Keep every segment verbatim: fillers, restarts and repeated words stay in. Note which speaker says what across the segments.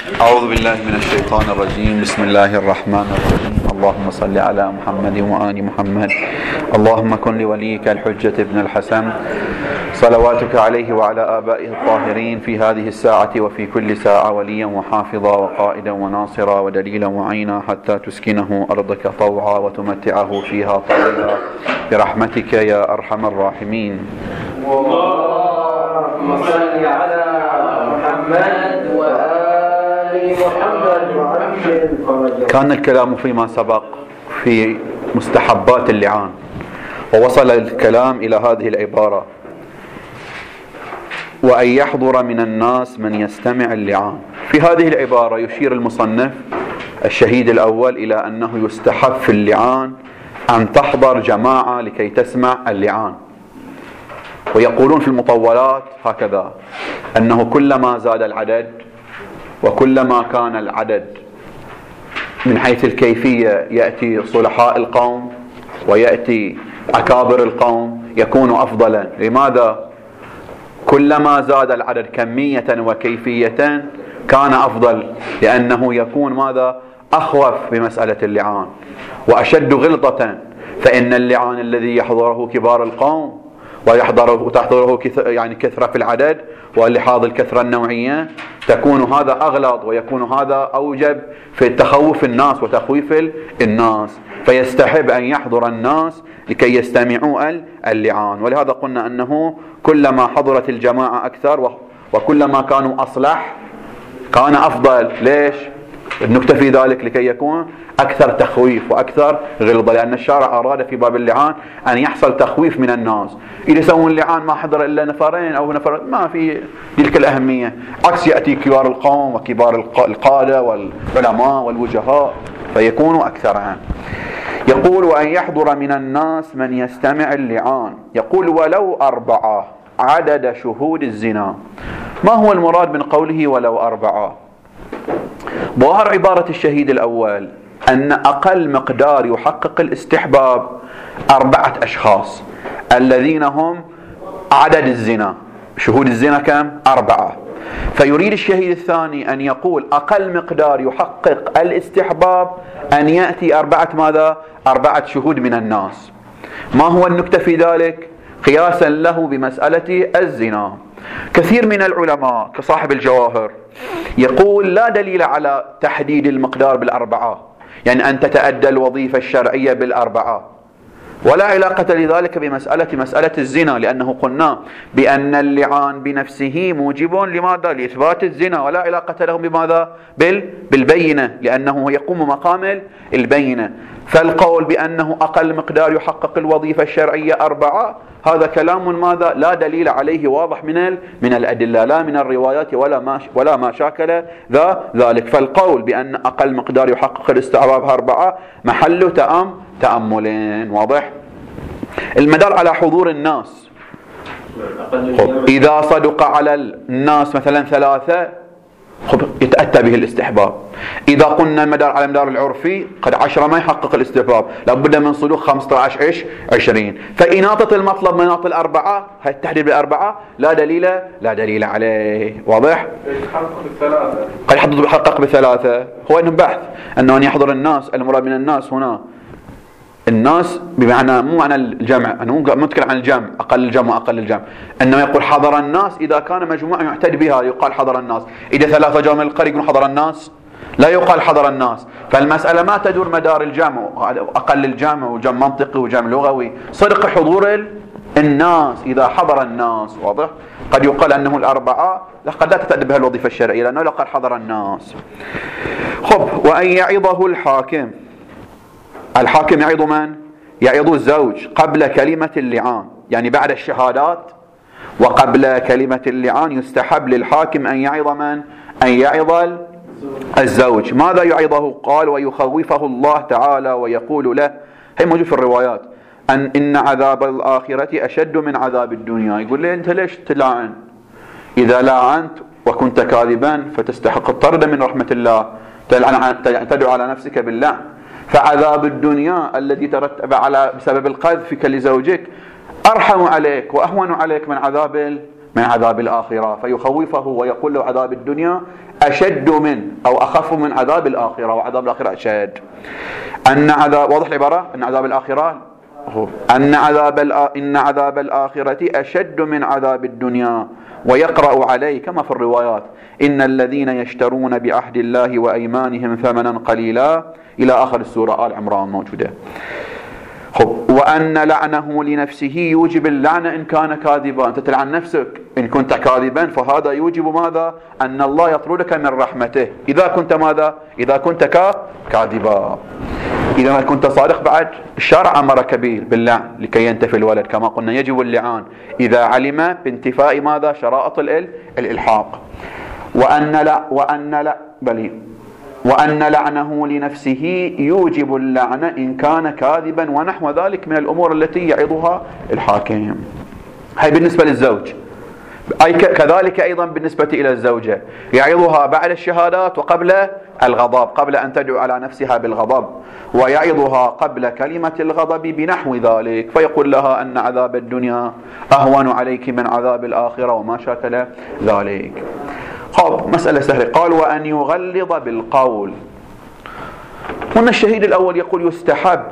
Speaker 1: أعوذ بالله من الشيطان الرجيم. بسم الله الرحمن الرحيم. اللهم صل على محمد وآل محمد. اللهم كن لوليك الحجة ابن الحسن صلواتك عليه وعلى آبائه الطاهرين في هذه الساعة وفي كل ساعة وليا وحافظا وقائدا وناصرا ودليلا وعينا حتى تسكنه أرضك طوعا وتمتعه فيها طويلا برحمتك يا أرحم الراحمين.
Speaker 2: اللهم صل على محمد وآل محمد وعجل.
Speaker 1: كان الكلام فيما سبق في مستحبات اللعان، ووصل الكلام إلى هذه العبارة: وأن يحضر من الناس من يستمع اللعان. في هذه العبارة يشير المصنف الشهيد الأول إلى أنه يستحب في اللعان أن تحضر جماعة لكي تسمع اللعان. ويقولون في المطولات هكذا: أنه كلما زاد العدد وكلما كان العدد من حيث الكيفية يأتي صلحاء القوم ويأتي أكابر القوم يكون أفضلا. لماذا؟ كلما زاد العدد كمية وكيفية كان أفضل، لأنه يكون ماذا؟ أخوف بمسألة اللعان وأشد غلطة. فإن اللعان الذي يحضره كبار القوم ويحضره وتحضره يعني كثرة في العدد واللحاظ الكثرة النوعية تكون هذا أغلط، ويكون هذا أوجب في تخوف الناس وتخويف الناس، فيستحب أن يحضر الناس لكي يستمعوا اللعان. ولهذا قلنا أنه كلما حضرت الجماعة أكثر وكلما كانوا أصلح كان أفضل. ليش؟ النكتة في ذلك لكي يكون أكثر تخويف وأكثر غلظة، لأن الشارع أراد في باب اللعان أن يحصل تخويف من الناس. إذا يسوون اللعان ما حضر إلا نفرين أو نفر ما في تلك الأهمية، عكس يأتي كبار القوم وكبار القادة والعلماء والوجهاء فيكونوا أكثر. يقول: وأن يحضر من الناس من يستمع اللعان. يقول: ولو أربعة عدد شهود الزنا. ما هو المراد من قوله ولو أربعة؟ ظاهر عبارة الشهيد الأول أن أقل مقدار يحقق الاستحباب أربعة أشخاص الذين هم عدد الزنا. شهود الزنا كم؟ أربعة. فيريد الشهيد الثاني أن يقول أقل مقدار يحقق الاستحباب أن يأتي أربعة ماذا؟ أربعة شهود من الناس. ما هو النكتة في ذلك؟ قياسا له بمسألة الزنا. كثير من العلماء كصاحب الجواهر يقول لا دليل على تحديد المقدار بالأربعة، يعني أن تتأدى الوظيفة الشرعية بالأربعة، ولا علاقة لذلك بمسألة مسألة الزنا، لأنه قلنا بأن اللعان بنفسه موجب لماذا؟ لإثبات الزنا، ولا علاقة له بماذا؟ بالبينة، لأنه يقوم مقام البينة. فالقول بأنه أقل مقدار يحقق الوظيفة الشرعية أربعة هذا كلام ماذا؟ لا دليل عليه واضح من من الأدلة، لا من الروايات ولا ما ولا ما شاكل ذا ذلك. فالقول بأن أقل مقدار يحقق الاستحباب أربعة محل تأم تأملين. واضح؟ المدار على حضور الناس. إذا صدق على الناس مثلا ثلاثة يتأتى به الاستحباب. إذا قلنا المدار على المدار العرفي قد عشرة ما يحقق الاستحباب، لابد من صدوق خمسة عشر إيش عشرين. فإناطة المطلب مناط الأربعة، هاي التحديد بالأربعة لا دليل لا دليل عليه. واضح؟
Speaker 3: يتحقق بالثلاثة.
Speaker 1: قد يحقق بالثلاثة. هو إنه بحث أنه أن يحضر الناس. المراد من الناس هنا الناس بمعنى مو معنى الجمع، أنا مو متكلم عن الجمع أقل الجمع وأقل الجمع، أنه يقول حضر الناس إذا كان مجموعة يعتد بها يقال حضر الناس. إذا ثلاثة جاءوا من القرية يقولون حضر الناس لا يقال حضر الناس. فالمسألة ما تدور مدار الجمع، أقل الجمع وجمع منطقي وجمع لغوي، صدق حضور الناس إذا حضر الناس. واضح؟ قد يقال أنه الأربعة لقد لا تتأدى بها الوظيفة الشرعية لأنه لقد حضر الناس. خب، وأن يعظه الحاكم. الحاكم يعظ من؟ يعظ الزوج قبل كلمة اللعان، يعني بعد الشهادات وقبل كلمة اللعان يستحب للحاكم أن يعظ من؟ أن يعظ الزوج. ماذا يعظه؟ قال: ويخوفه الله تعالى ويقول له، هي موجود في الروايات، أن إن عذاب الآخرة أشد من عذاب الدنيا. يقول لي أنت ليش تلاعن؟ إذا لاعنت وكنت كاذبا فتستحق الطرد من رحمة الله، تدعو على نفسك باللعن. فعذاب الدنيا الذي ترتب على بسبب القذف لزوجك أرحم عليك وأهون عليك من عذاب من عذاب الآخرة، فيخوفه ويقول له عذاب الدنيا أشد من أو أخف من عذاب الآخرة، وعذاب الآخرة أشد. أن عذاب، واضح العبارة؟ أن عذاب الآخرة أن عذاب إن عذاب الآخرة أشد من عذاب الدنيا، ويقرأ عليه كما في الروايات: إن الذين يشترون بعهد الله وأيمانهم ثمنا قليلا، إلى آخر السورة. آل عمران موجودة. وأن لعنه لنفسه يوجب اللعنة إن كان كاذبا. أنت تلعن نفسك إن كنت كاذبا، فهذا يوجب ماذا؟ أن الله يطردك من رحمته إذا كنت ماذا؟ إذا كنت كاذبا. إذا ما كنت صادق بعد الشرع أمرك به باللعن لكي ينتفي الولد، كما قلنا يجب اللعان إذا علم بانتفاء ماذا؟ شرائط الإلحاق. وأن لا وأن لا بل وأن لعنه لنفسه يوجب اللعنة إن كان كاذبا، ونحو ذلك من الأمور التي يعظها الحاكم. هاي بالنسبة للزوج. أي كذلك أيضا بالنسبة إلى الزوجة، يعظها بعد الشهادات وقبل الغضب، قبل أن تدعو على نفسها بالغضب، ويعظها قبل كلمة الغضب بنحو ذلك، فيقول لها أن عذاب الدنيا أهون عليك من عذاب الآخرة وما شاكل ذلك. خب مسألة سهلة. قال: وأن يغلظ بالقول. هنا الشهيد الأول يقول يستحب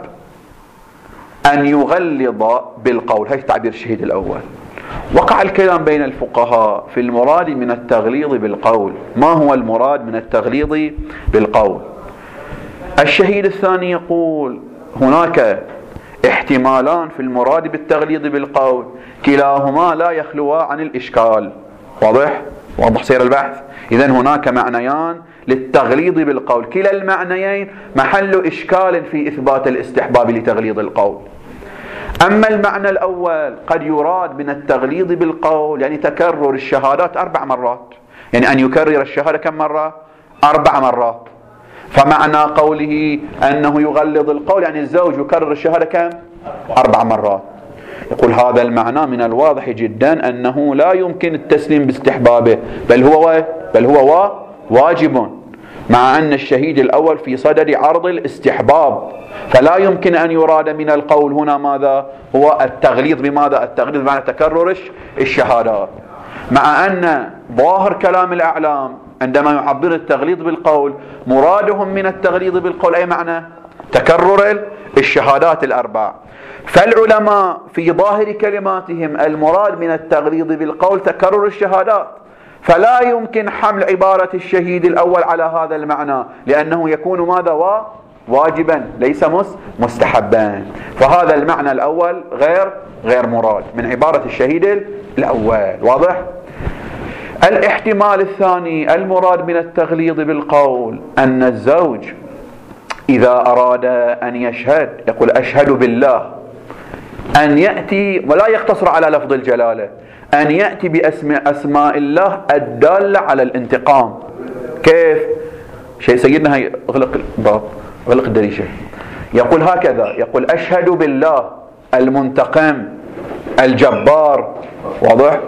Speaker 1: أن يغلظ بالقول، هي تعبير الشهيد الأول. وقع الكلام بين الفقهاء في المراد من التغليظ بالقول. ما هو المراد من التغليظ بالقول؟ الشهيد الثاني يقول هناك احتمالان في المراد بالتغليظ بالقول، كلاهما لا يخلوا عن الإشكال. واضح؟ واضح سير البحث. إذن هناك معنيان للتغليظ بالقول، كلا المعنيين محل إشكال في إثبات الاستحباب لتغليظ القول. أما المعنى الأول قد يراد من التغليظ بالقول يعني تكرر الشهادات أربع مرات، يعني أن يكرر الشهادة كم مرة؟ أربع مرات. فمعنى قوله أنه يغلظ القول يعني الزوج يكرر الشهادة كم؟ أربع مرات. يقول هذا المعنى من الواضح جدا أنه لا يمكن التسليم باستحبابه، بل هو بل هو واجب، مع أن الشهيد الأول في صدد عرض الاستحباب، فلا يمكن أن يراد من القول هنا ماذا؟ هو التغليظ. بماذا؟ التغليظ بمعنى تكرر الشهادات، مع أن ظاهر كلام الأعلام عندما يعبر التغليظ بالقول مرادهم من التغليظ بالقول أي معنى؟ تكرر الشهادات الأربع. فالعلماء في ظاهر كلماتهم المراد من التغليظ بالقول تكرر الشهادات، فلا يمكن حمل عبارة الشهيد الأول على هذا المعنى، لأنه يكون ماذا؟ واجبا ليس مستحبا. فهذا المعنى الأول غير غير مراد من عبارة الشهيد الأول. واضح؟ الاحتمال الثاني المراد من التغليظ بالقول أن الزوج إذا أراد أن يشهد يقول أشهد بالله، أن يأتي ولا يقتصر على لفظ الجلالة، أن يأتي بأسماء أسماء الله الدالة على الانتقام. كيف؟ شيء سيدنا هي اغلق الباب، اغلق الدريشة. يقول هكذا، يقول أشهد بالله المنتقم الجبار، واضح؟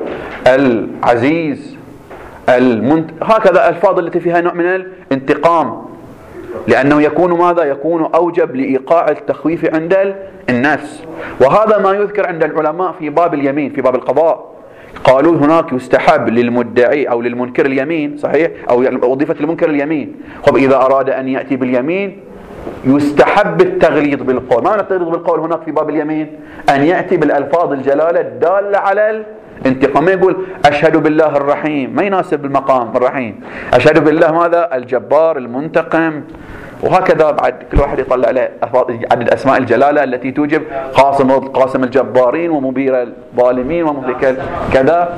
Speaker 1: العزيز المنت... هكذا الألفاظ التي فيها نوع من الانتقام، لأنه يكون ماذا؟ يكون أوجب لإيقاع التخويف عند النفس. وهذا ما يذكر عند العلماء في باب اليمين، في باب القضاء. قالوا هناك يستحب للمدعي أو للمنكر اليمين، صحيح؟ أو وظيفة المنكر اليمين. خب إذا أراد أن يأتي باليمين يستحب التغليظ بالقول. ما معنى التغليظ بالقول هناك في باب اليمين؟ أن يأتي بالألفاظ الجلالة الدالة على الانتقام. ما يقول أشهد بالله الرحيم، ما يناسب المقام الرحيم. أشهد بالله ماذا؟ الجبار المنتقم. وهكذا بعد كل واحد يطلع له عدد أسماء الجلالة التي توجب قاسم قاسم الجبارين ومبير الظالمين ومهلك كذا.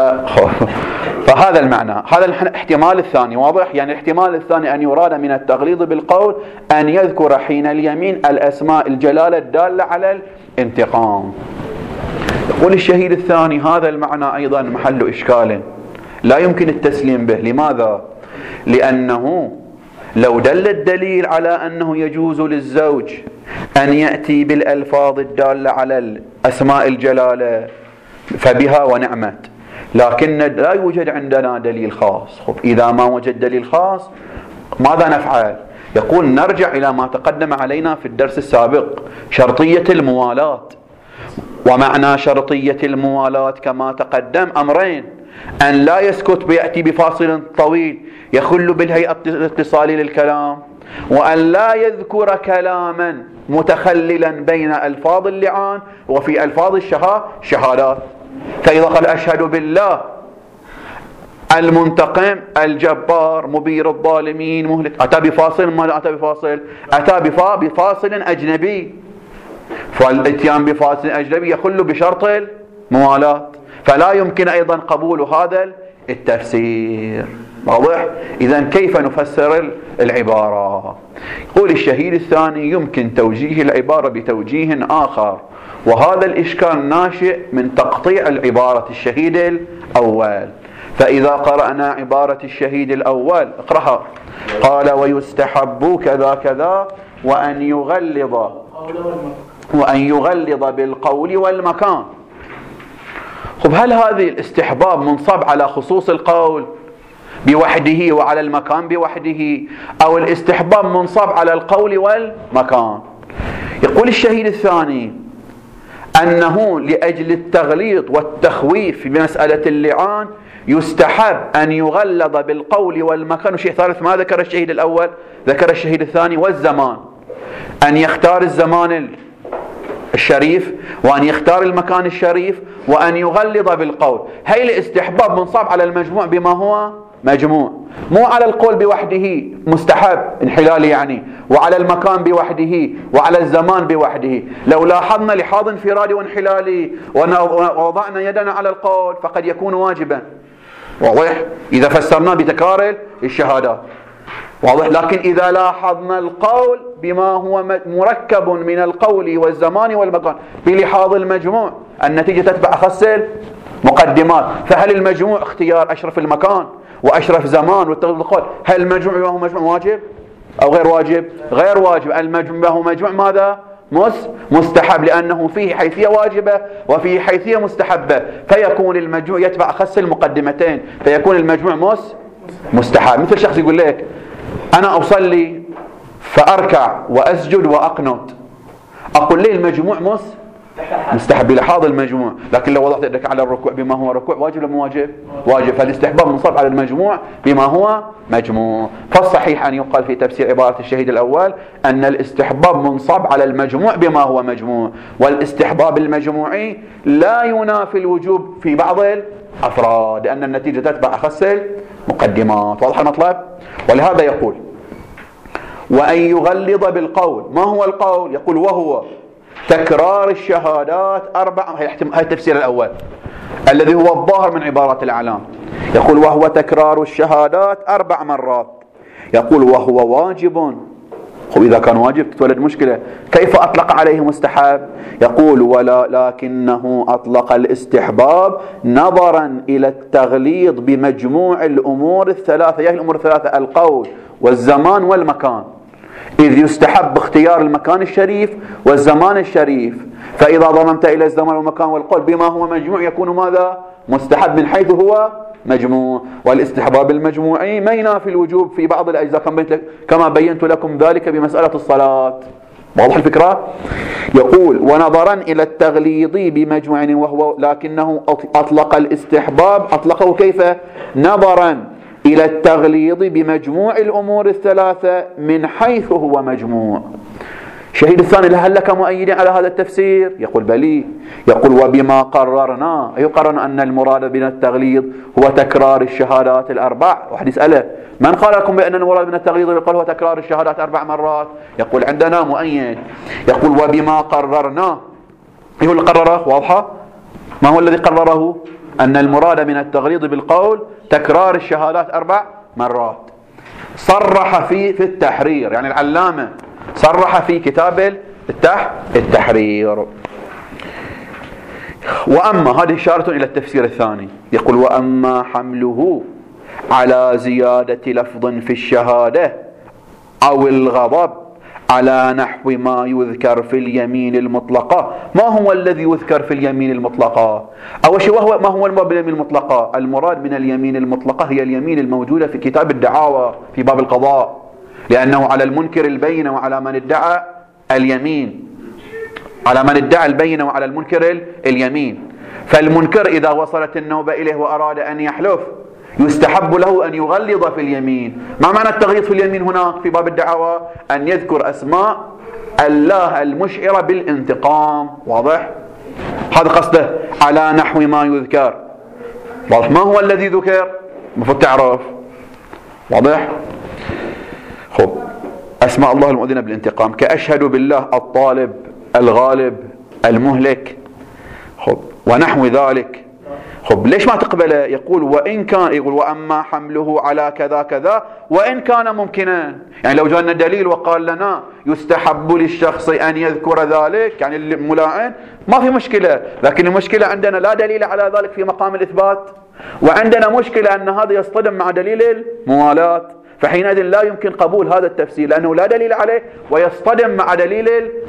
Speaker 1: فهذا المعنى، هذا الاحتمال الثاني. واضح؟ يعني الاحتمال الثاني أن يراد من التغليظ بالقول أن يذكر حين اليمين الأسماء الجلالة الدالة على الانتقام. يقول الشهيد الثاني هذا المعنى أيضا محل إشكال لا يمكن التسليم به. لماذا؟ لأنه لو دل الدليل على أنه يجوز للزوج أن يأتي بالألفاظ الدالة على الأسماء الجلالة فبها ونعمت، لكن لا يوجد عندنا دليل خاص. خب إذا ما وجد دليل خاص ماذا نفعل؟ يقول نرجع إلى ما تقدم علينا في الدرس السابق، شرطية الموالاة. ومعنى شرطية الموالاة كما تقدم أمرين: أن لا يسكت بيأتي بفاصل طويل يخل بالهيئة الاتصالي للكلام، وأن لا يذكر كلاما متخللا بين ألفاظ اللعان وفي ألفاظ الشهادات. فإذا قال أشهد بالله المنتقم الجبار مبير الظالمين مهلك، أتى بفاصل ما أتى بفاصل؟ أتى بفاصل أجنبي، فالاتيان بفاصل أجنبي يخل بشرط الموالاة، فلا يمكن أيضا قبول هذا التفسير. واضح؟ إذن كيف نفسر العبارة؟ يقول الشهيد الثاني: يمكن توجيه العبارة بتوجيه آخر، وهذا الإشكال ناشئ من تقطيع العبارة الشهيد الأول. فإذا قرأنا عبارة الشهيد الأول اقرأها: قال ويستحب كذا كذا وأن يغلظ وأن يغلظ بالقول والمكان. خب، هل هذه الاستحباب منصب على خصوص القول بوحده وعلى المكان بوحده، أو الاستحباب منصب على القول والمكان؟ يقول الشهيد الثاني أنه لأجل التغليظ والتخويف بمسألة اللعان يستحب أن يغلظ بالقول والمكان. وشيء ثالث ما ذكر الشهيد الأول ذكر الشهيد الثاني: والزمان، أن يختار الزمان الشريف وأن يختار المكان الشريف وأن يغلظ بالقول. هي الاستحباب منصب على المجموع بما هو مجموع، مو على القول بوحده مستحب انحلالي يعني، وعلى المكان بوحده وعلى الزمان بوحده. لو لاحظنا لحاظ انفرادي وانحلالي ووضعنا يدنا على القول فقد يكون واجبا. واضح؟ إذا فسرناه بتكرار الشهادات. واضح؟ لكن إذا لاحظنا القول بما هو مركب من القول والزمان والمكان بلحاظ المجموع، النتيجة تتبع أخص المقدمات. فهل المجموع اختيار أشرف المكان وأشرف زمان والتغليظ بالقول، هل المجموع بما هو مجموع واجب أو غير واجب؟ غير واجب. المجموع بما هو مجموع ماذا؟ مستحب، لأنه فيه حيثية واجبة وفيه حيثية مستحبة، فيكون المجموع يتبع أخص المقدمتين، فيكون المجموع مستحب. مثل شخص يقول لك أنا أصلي فأركع وأسجد وأقنت، أقول لي المجموع مستحب بلحاظ المجموع، لكن لو وضعت يدك على الركوع بما هو ركوع واجب ولا مو واجب؟ واجب. فالاستحباب منصب على المجموع بما هو مجموع. فالصحيح أن يقال في تفسير عبارة الشهيد الأول أن الاستحباب منصب على المجموع بما هو مجموع، والاستحباب المجموعي لا ينافي الوجوب في بعض الأفراد، لأن النتيجة تتبع أخص المقدمات. واضح المطلب؟ ولهذا يقول وأن يغلظ بالقول. ما هو القول؟ يقول وهو تكرار الشهادات أربع. هي التفسير الأول الذي هو الظاهر من عبارات الأعلام. يقول وهو تكرار الشهادات أربع مرات. يقول وهو واجب. خب إذا كان واجب تتولد مشكلة، كيف أطلق عليه مستحب؟ يقول ولا لكنه أطلق الاستحباب نظرا إلى التغليظ بمجموع الأمور الثلاثة. يعني الأمور الثلاثة القول والزمان والمكان، إذ يستحب اختيار المكان الشريف والزمان الشريف، فإذا ضممت إلى الزمان والمكان والقول بما هو مجموع يكون ماذا؟ مستحب من حيث هو مجموع. والاستحباب المجموعي ما ينافي الوجوب في بعض الأجزاء كما بينت لكم ذلك بمسألة الصلاة. واضح الفكرة؟ يقول ونظرا إلى التغليظ بمجموع وهو لكنه أطلق الاستحباب أطلقه كيف؟ نظرا إلى التغليظ بمجموع الأمور الثلاثة من حيث هو مجموع. شهيد الثاني هل لك مؤيد على هذا التفسير؟ يقول بلي. يقول وبما قررنا، أي قررنا أن المراد من التغليظ هو تكرار الشهادات الأربع. واحد يسأله من قال لكم بأن المراد من التغليظ يقول هو تكرار الشهادات أربع مرات؟ يقول عندنا مؤيد. يقول وبما قررنا، يقول قرره واضحة. ما هو الذي قرره؟ أن المراد من التغليظ بالقول تكرار الشهادات أربع مرات. صرح في في التحرير، يعني العلامة صرح في كتاب التح التحرير. وأما هذه إشارة إلى التفسير الثاني. يقول وأما حمله على زيادة لفظ في الشهادة أو الغضب على نحو ما يذكر في اليمين المطلقة. ما هو الذي يذكر في اليمين المطلقة؟ أول شيء وهو ما هو المراد باليمين المطلقة؟ المراد من اليمين المطلقة هي اليمين الموجودة في كتاب الدعاوى في باب القضاء، لأنه على المنكر البينة وعلى من ادعى اليمين. على من ادعى البينة وعلى المنكر اليمين. فالمنكر إذا وصلت النوبة إليه وأراد أن يحلف يستحب له أن يغلظ في اليمين. ما معنى التغليظ في اليمين هناك في باب الدعوة؟ أن يذكر أسماء الله المشعرة بالانتقام. واضح؟ هذا قصده على نحو ما يذكر. واضح؟ ما هو الذي ذكر؟ المفروض تعرف. واضح؟ خب، أسماء الله المؤذنة بالانتقام كأشهد بالله الطالب الغالب المهلك. خب، ونحو ذلك. خب، ليش ما تقبله؟ يقول وإن كان، يقول وأما حمله على كذا كذا وإن كان ممكنا. يعني لو جاءنا دليل وقال لنا يستحب للشخص أن يذكر ذلك، يعني الملاعن، ما في مشكلة. لكن المشكلة عندنا لا دليل على ذلك في مقام الإثبات، وعندنا مشكلة أن هذا يصطدم مع دليل الموالاة، فحينئذ لا يمكن قبول هذا التفسير لأنه لا دليل عليه ويصطدم مع دليل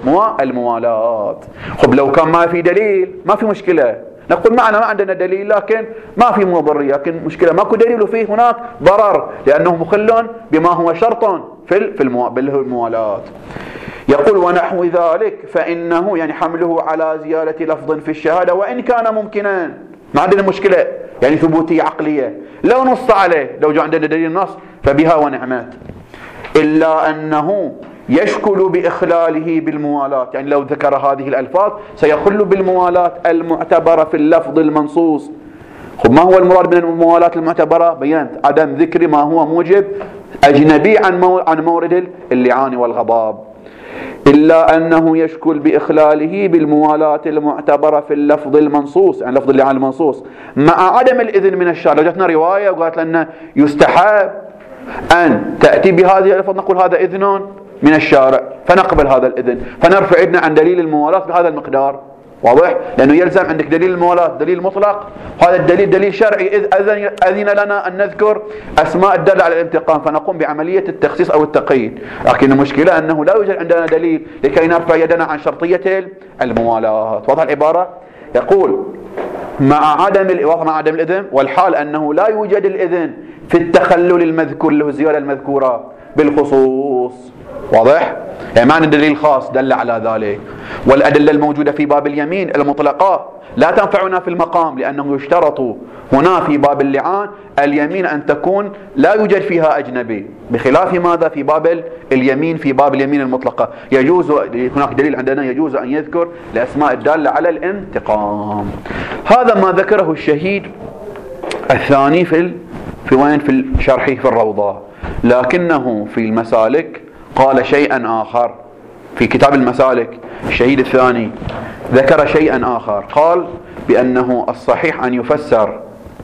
Speaker 1: الموالاة. خب، لو كان ما في دليل ما في مشكلة، نقول معنا ما عندنا دليل لكن ما في مضرية، لكن مشكلة ماكو دليل وفيه هناك ضرر لأنه مخل بما هو شرط في في الموالاة. يقول ونحو ذلك فإنه، يعني حمله على زيادة لفظ في الشهادة وإن كان ممكنا، ما عندنا مشكلة، يعني ثبوتية عقلية، لو نص عليه، لو جاء عندنا دليل نص فبها ونعمت. إلا أنه يشكل بإخلاله بالموالاة، يعني لو ذكر هذه الألفاظ سيخل بالموالاة المعتبرة في اللفظ المنصوص. خب، ما هو المراد من الموالاة المعتبرة؟ بيانت عدم ذكر ما هو موجب أجنبي عن عن مورد اللعان والغضب. إلا أنه يشكل بإخلاله بالموالاة المعتبرة في اللفظ المنصوص، يعني لفظ اللعان المنصوص، مع عدم الإذن من الشارع. لو جاتنا رواية وقالت لنا يستحب أن تأتي بهذه الألفاظ، نقول هذا إذن من الشارع فنقبل هذا الإذن، فنرفع يدنا عن دليل الموالاة بهذا المقدار. واضح؟ لأنه يلزم عندك دليل الموالاة دليل مطلق، وهذا الدليل دليل شرعي، إذ أذن لنا أن نذكر أسماء الدالة على الانتقام، فنقوم بعملية التخصيص أو التقييد. لكن المشكلة أنه لا يوجد عندنا دليل لكي نرفع يدنا عن شرطية الموالاة. واضح العبارة؟ يقول مع عدم مع عدم الإذن، والحال أنه لا يوجد الإذن في التخلل المذكور له الزيادة المذكورة بالخصوص. واضح؟ يعني معنى دليل خاص دل على ذلك. والأدلة الموجودة في باب اليمين المطلقة لا تنفعنا في المقام، لأنه يشترط هنا في باب اللعان اليمين أن تكون لا يوجد فيها أجنبي، بخلاف ماذا في باب اليمين في باب اليمين المطلقة يجوز، هناك دليل عندنا يجوز أن يذكر الأسماء الدالة على الانتقام. هذا ما ذكره الشهيد الثاني في في وين في شرحه في الروضة، لكنه في المسالك قال شيئا آخر. في كتاب المسالك الشهيد الثاني ذكر شيئا آخر، قال بأنه الصحيح أن يفسر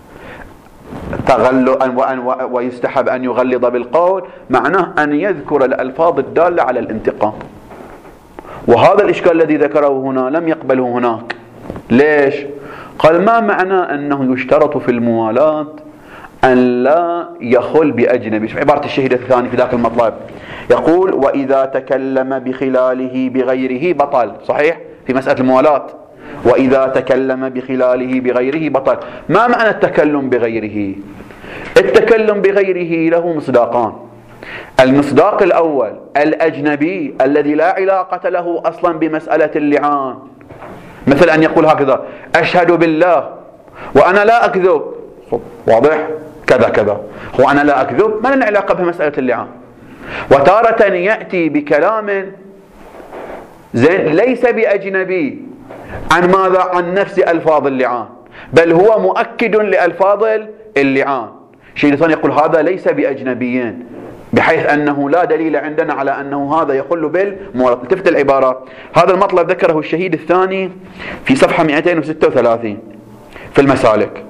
Speaker 1: تغلظ ويستحب أن يغلظ بالقول، معناه أن يذكر الألفاظ الدالة على الانتقام. وهذا الإشكال الذي ذكره هنا لم يقبله هناك. ليش؟ قال ما معنى أنه يشترط في الموالاة أن لا يخل بأجنبي؟ شوف عبارة الشهيد الثاني في ذاك المطلب، يقول وإذا تكلم بخلاله بغيره بطل. صحيح في مسألة الموالاة، وإذا تكلم بخلاله بغيره بطل. ما معنى التكلم بغيره؟ التكلم بغيره له مصداقان. المصداق الأول الأجنبي الذي لا علاقة له أصلا بمسألة اللعان، مثل أن يقول هكذا أشهد بالله وأنا لا أكذب. واضح؟ كذا كذا، هو أنا لا أكذب ما لنا علاقة بمسألة اللعان. وتارة يأتي بكلام زين ليس بأجنبي عن ماذا؟ عن نفس ألفاظ اللعان، بل هو مؤكد لألفاظ اللعان. شيء ثاني يقول هذا ليس بأجنبيين، بحيث أنه لا دليل عندنا على أنه هذا يخل بالموالاة. التفت العبارة، هذا المطلب ذكره الشهيد الثاني في صفحة مئتين وستة وثلاثين في المسالك.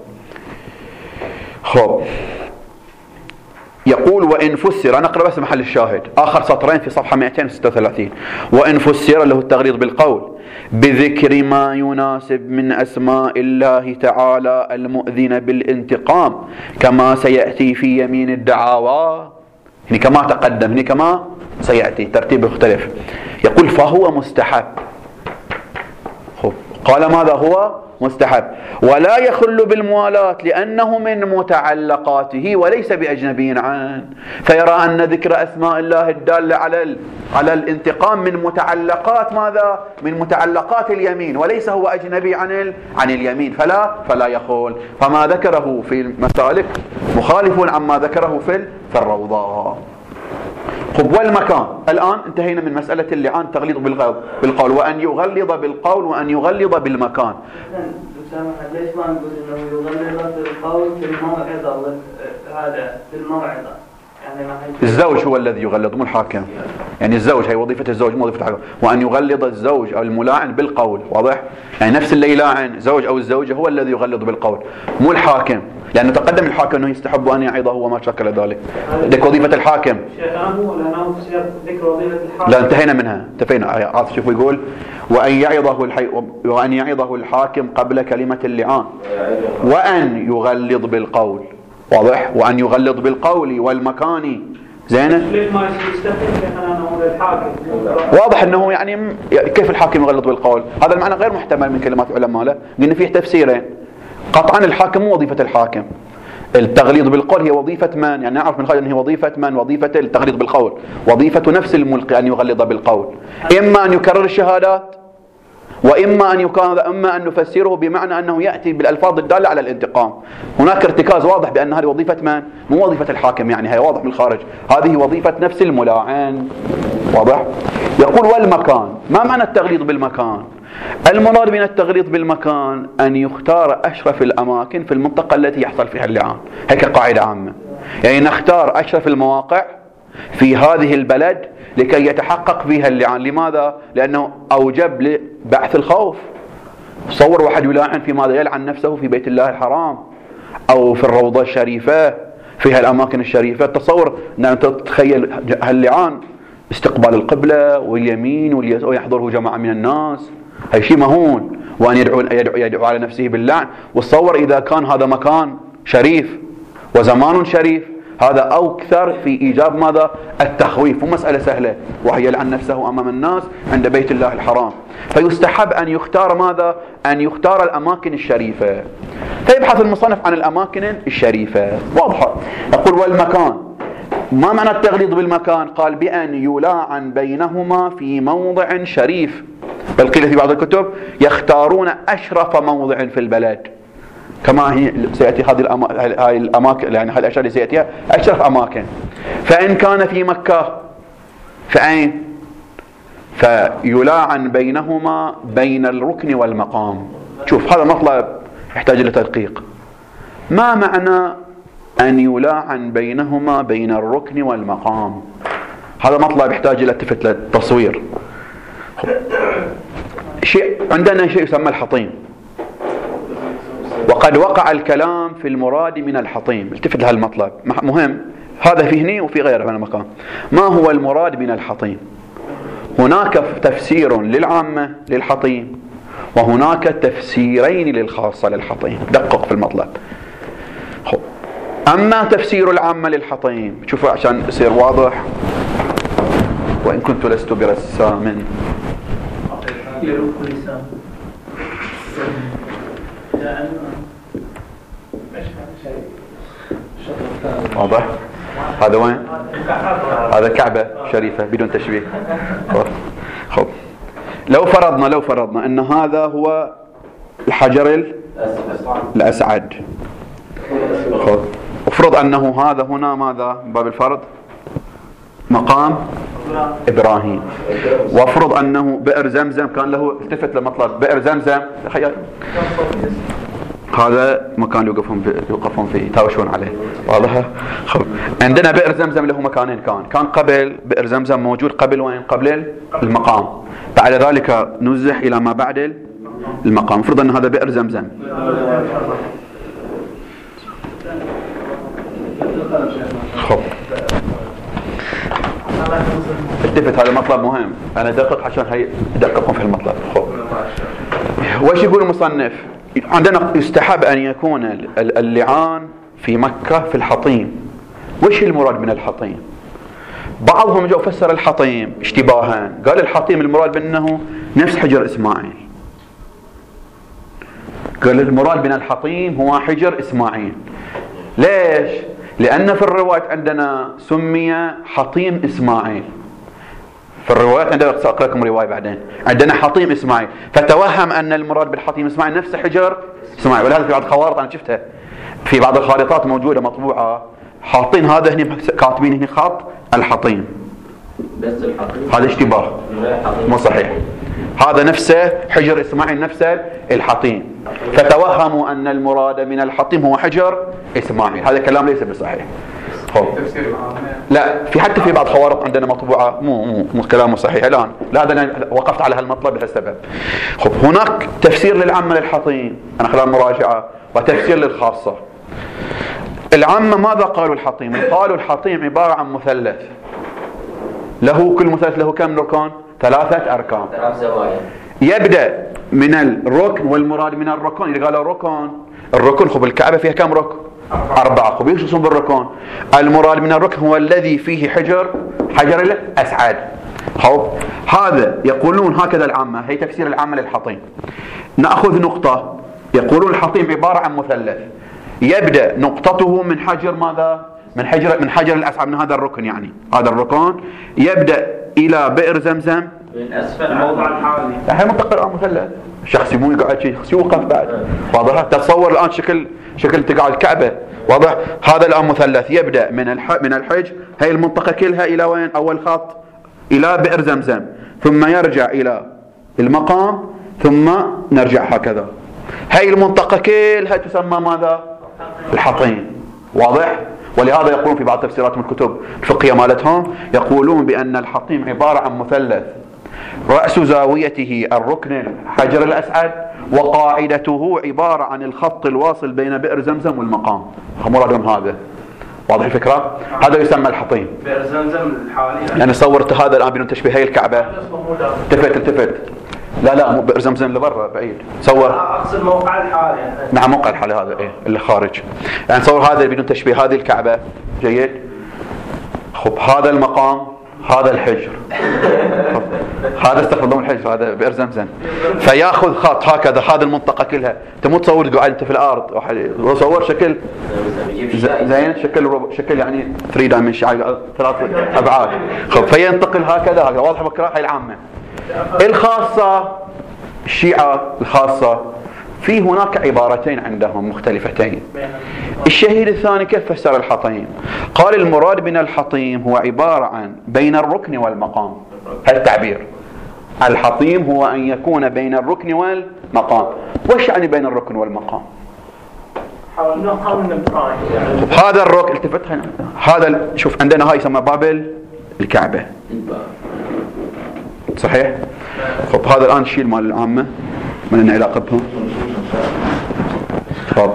Speaker 1: خب، يقول وإن فسر، أنا أقرأ بس محل الشاهد آخر سطرين في صفحة مئتين وستة وثلاثين، وإن فسر له التغليظ بالقول بذكر ما يناسب من أسماء الله تعالى المؤذن بالانتقام كما سيأتي في يمين الدعاوى، يعني كما تقدم، يعني كما سيأتي ترتيب مختلف. يقول فهو مستحب. خب، قال ماذا هو مستحب ولا يخل بالموالاة لأنه من متعلقاته وليس بأجنبي عنه، فيرى أن ذكر أسماء الله الدالة على على الانتقام من متعلقات ماذا؟ من متعلقات اليمين، وليس هو أجنبي عن عن اليمين، فلا فلا يخول. فما ذكره في المسالك مخالف عما ذكره في في الروضة. خب، والمكان. الآن انتهينا من مسألة اللعان تغليظ بالقول، وأن يغلظ بالقول وأن يغلظ بالمكان.
Speaker 3: ليش ما نقول انه يغلظ بالقول في الموعظة؟ هذا في الموعظة يعني
Speaker 1: الزوج هو الذي يغلظ مو الحاكم. يعني الزوج، هي وظيفة الزوج مو وظيفة الحاكم. وأن يغلظ الزوج أو الملاعن بالقول، واضح؟ يعني نفس اللي يلاعن زوج أو الزوجة هو الذي يغلظ بالقول مو الحاكم، لأنه تقدم الحاكم أنه يستحب أن يعظه وما شكل ذلك. لك وظيفة الحاكم.
Speaker 3: شيخ أنا لأنه في ذكر وظيفة الحاكم.
Speaker 1: لا، انتهينا منها، انتهينا. عاطف شوفوا يقول وأن يعظه الحي... وأن يعظه الحاكم قبل كلمة اللعان، وأن يغلظ بالقول، واضح؟ وأن يغلظ بالقول والمكان. زين؟
Speaker 3: ليش ما يستخدم أنا الحاكم؟
Speaker 1: واضح أنه يعني كيف الحاكم يغلظ بالقول؟ هذا المعنى غير محتمل من كلمات علماء له، قلنا فيه تفسيرين. قطعا الحاكم مو وظيفة الحاكم. التغليظ بالقول هي وظيفة من؟ يعني نعرف من خارج أن هي وظيفة من؟ وظيفة التغليظ بالقول، وظيفة نفس الملقي أن يغلظ بالقول. إما أن يكرر الشهادات، وإما أن يكون إما أن نفسره بمعنى أنه يأتي بالألفاظ الدالة على الانتقام. هناك ارتكاز واضح بأن هذه وظيفة من؟ مو وظيفة الحاكم، يعني هي واضح من الخارج، هذه وظيفة نفس الملاعن. واضح؟ يقول والمكان. ما معنى التغليظ بالمكان؟ المراد من التغليظ بالمكان أن يختار أشرف الأماكن في المنطقة التي يحصل فيها اللعان. هيك قاعدة عامة، يعني نختار أشرف المواقع في هذه البلد لكي يتحقق فيها اللعان. لماذا؟ لأنه أوجب لبعث الخوف. تصور واحد يلاعن في ماذا؟ يلعن نفسه في بيت الله الحرام أو في الروضة الشريفة، فيها الأماكن الشريفة. تصور أن تتخيل هاللعان استقبال القبلة واليمين واليسار ويحضره جماعة من الناس، هي شيء مهون. وأن يدعو, يدعو, يدعو على نفسه باللعن. وتصور إذا كان هذا مكان شريف وزمان شريف، هذا أكثر في إيجاب ماذا؟ التخويف. ومسألة سهلة، وهي يلعن نفسه أمام الناس عند بيت الله الحرام. فيستحب أن يختار ماذا؟ أن يختار الأماكن الشريفة. فيبحث المصنف عن الأماكن الشريفة. واضحة. يقول والمكان. ما معنى التغليظ بالمكان؟ قال بأن يلاعن بينهما في موضع شريف، بل قيل في بعض الكتب يختارون أشرف موضع في البلد، كما هي سيأتي هذه هاي الأماكن، يعني هذه الأشياء اللي سيأتيها أشرف أماكن. فإن كان في مكة فأين؟ فيلاعن بينهما بين الركن والمقام. شوف، هذا مطلب يحتاج إلى تدقيق. ما معنى أن يلاعن بينهما بين الركن والمقام؟ هذا مطلب يحتاج إلى التفت للتصوير. شيء عندنا شيء يسمى الحطيم، وقد وقع الكلام في المراد من الحطيم. التفت لهذا المطلب مهم، هذا في هني وفي غيره من المكان. ما هو المراد من الحطيم؟ هناك تفسير للعامة للحطيم، وهناك تفسيرين للخاصة للحطيم. دقق في المطلب. أما تفسير العامة للحطيم، شوفوا عشان يصير واضح. وإن كنت لست برسام واضح؟ هذا وين؟ هذا كعبة شريفة بدون تشبيه. خب، لو فرضنا لو فرضنا أن هذا هو الحجر الأسعد، خب، افرض أنه هذا هنا ماذا؟ باب الفرض مقام إبراهيم، وافرض أنه بئر زمزم كان له. التفت لمطلب بئر زمزم، تخيل هذا مكان يوقفون فيه يوقفون فيه يتهاوشون عليه. واضح؟ خب، عندنا بئر زمزم له مكانين. كان كان قبل بئر زمزم موجود قبل وين؟ قبل المقام. بعد ذلك نزح إلى ما بعد المقام. افرض أن هذا بئر زمزم. خب، التفت، هذا مطلب مهم. أنا أدقق عشان هي أدققكم في المطلب. خب، وش يقول المصنف؟ عندنا يستحب أن يكون اللعان في مكة في الحطيم. وش المراد من الحطيم؟ بعضهم جاء فسر الحطيم اشتباها، قال الحطيم المراد بأنه نفس حجر إسماعيل. قال المراد من الحطيم هو حجر إسماعيل. ليش؟ لأن في الرواية عندنا سمي حطيم إسماعيل، في الروايات عندنا سأقرأ لكم رواية بعدين، عندنا حطيم إسماعيل، فتوهم أن المراد بالحطيم إسماعيل نفس حجر إسماعيل. ولهذا في بعض الخوارط أنا شفتها في بعض الخارطات موجودة مطبوعة حاطين هذا هنا كاتبين هنا خط الحطيم،
Speaker 2: بس الحطيم
Speaker 1: هذا اشتباه مو صحيح، هذا نفسه حجر إسماعيل نفسه الحطيم، فتوهموا أن المراد من الحطيم هو حجر إسماعيل. هذا كلام ليس بصحيح. لا في حتى في بعض خوارق عندنا مطبوعة مو مو, مو كلامه صحيح الآن، لا هذا أنا وقفت على هالمطلب لهالسبب. خب هناك تفسير للعامة للحطيم أنا خلال مراجعة، وتفسير للخاصة. العامة ماذا قالوا الحطيم؟ قالوا الحطيم عبارة عن مثلث، له كل مثلث له كم ركن؟ ثلاثة أركان،
Speaker 2: ثلاث زوايا،
Speaker 1: يبدأ من الركن، والمراد من الركن اللي قالوا ركن الركن خب الكعبة فيها كم ركن؟ أربعة. خب ايش يقصدون بالركن؟ المراد من الركن هو الذي فيه حجر حجر الأسعد. خب هذا يقولون هكذا العامة، هي تفسير العامة للحطيم. نأخذ نقطة، يقولون الحطيم عبارة عن مثلث يبدأ نقطته من حجر ماذا؟ من حجر من حجر الأسعد، من هذا الركن، يعني هذا الركن يبدأ إلى بئر زمزم
Speaker 2: من أسفل الموضع الحالي.
Speaker 1: هي منطقة الآن مثلث، شخص مو يقعد شيء يوقف بعد، واضح؟ تتصور الآن شكل شكل تقعد الكعبة، واضح؟ هذا الآن مثلث يبدأ من الح من الحج، هي المنطقة كلها إلى وين؟ أول خط إلى بئر زمزم، ثم يرجع إلى المقام، ثم نرجع هكذا. هي المنطقة كلها تسمى ماذا؟ الحطيم، واضح؟ ولهذا يقولون في بعض تفسيرات من الكتب الفقهية مالتهم يقولون بأن الحطيم عبارة عن مثلث رأس زاويته الركن الحجر الأسعد، وقاعدته عبارة عن الخط الواصل بين بئر زمزم والمقام. مرادهم هذا، واضح الفكرة؟ هذا يسمى الحطيم.
Speaker 3: بئر زمزم الحالي
Speaker 1: يعني صورت هذا الآن بدون تشبيه هي الكعبة، التفت التفت لا لا مو بئر زمزم اللي برا بعيد، صور
Speaker 3: اقصد موقع الحالي.
Speaker 1: نعم موقع الحالي هذا ايه اللي خارج، يعني صور هذا بدون تشبيه هذه الكعبة، جيد؟ خب هذا المقام، هذا الحجر، هذا استغفر الله الحجر، هذا بئر زمزم، فياخذ خط هكذا هذا المنطقة كلها. انت مو تصور قاعد انت في الارض، صور شكل زين، شكل شكل يعني ثري دايمنشن، ثلاث ابعاد. خب فينتقل هكذا هكذا، واضح بكره؟ هاي العامة. الخاصة الشيعة الخاصة في هناك عبارتين عندهم مختلفتين. الشهيد الثاني كيف فسر الحطيم؟ قال المراد من الحطيم هو عبارة عن بين الركن والمقام. هذا التعبير، الحطيم هو أن يكون بين الركن والمقام. وش يعني بين الركن والمقام؟ هذا الركن التفت هنا، هذا شوف عندنا هاي يسمى باب الكعبة، صحيح؟ خب هذا الآن شيل مال العامة ما لنا علاقة بهم. خب